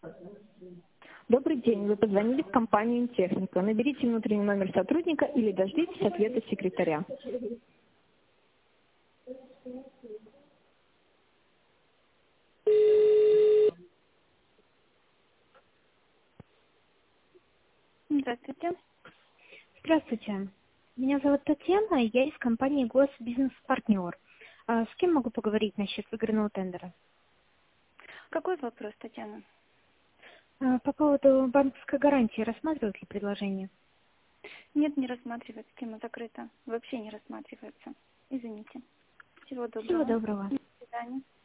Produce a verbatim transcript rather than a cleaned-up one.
Добрый день, вы позвонили в компанию «Интехника». Наберите внутренний номер сотрудника или дождитесь ответа секретаря. Здравствуйте. Здравствуйте. Меня зовут Татьяна, я из компании «Госбизнес-партнер». А с кем могу поговорить насчет выигранного тендера? Какой вопрос, Татьяна? А, По поводу банковской гарантии рассматривают ли предложение? Нет, не рассматривается. Тема закрыта. Вообще не рассматривается. Извините. Всего Всего доброго. доброго. До свидания.